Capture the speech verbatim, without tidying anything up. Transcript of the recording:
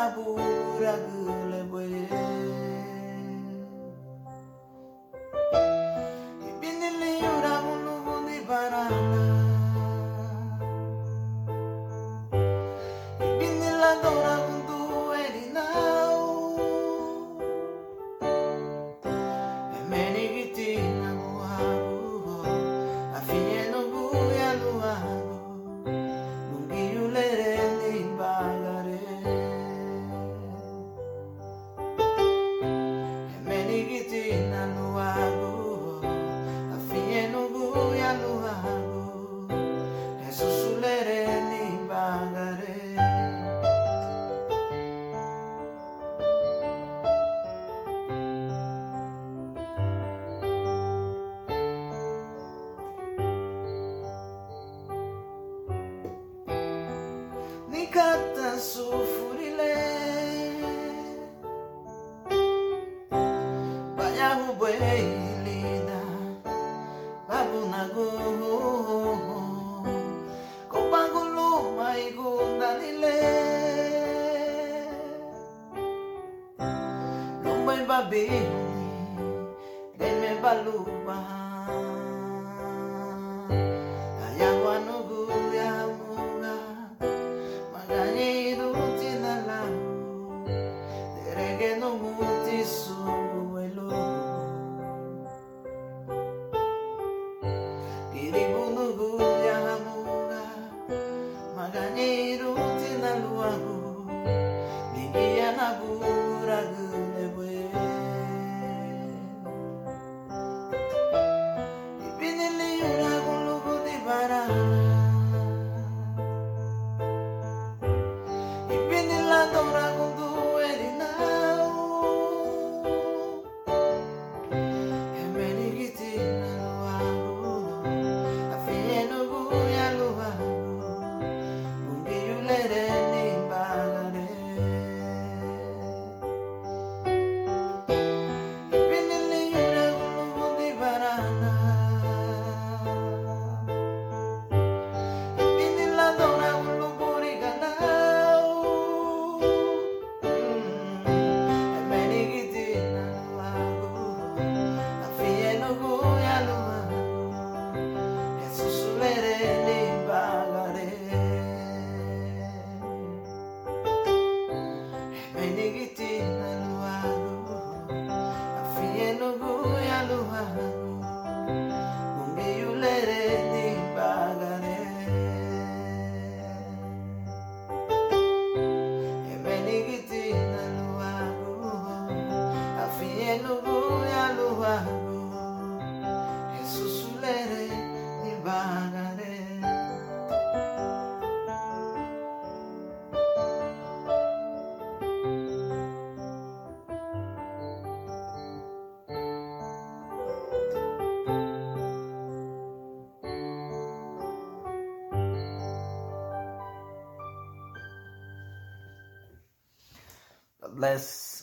pura gule bwe ibinili yura mulu bundi barana ibinila dora bundu erinau emeni gitina buhabu afieno buya luhagu bungi ulere ni bagare emeni gitina luhagu afieno buya luhagu Jesus ulere ni bagare Nikata sufurile Bayahu buelida Babu nagu Kopangulu maigundalile Lumbay babihuni Deme baluba Ayahu anugu yamuga Magani ruti na lang Derege no muti suelo Kiribunugu yamuga Magani ruti na luagu Ligia na bura gulebwe Ibinili yura gulubu di barana Dora gundu erinau emeni gitina luagu afieno buya luagu bungi ulere ni bagare ibinili yura gulubu di barana ibinila dora gulubu riganau Jesus ulere ni bagare God bless.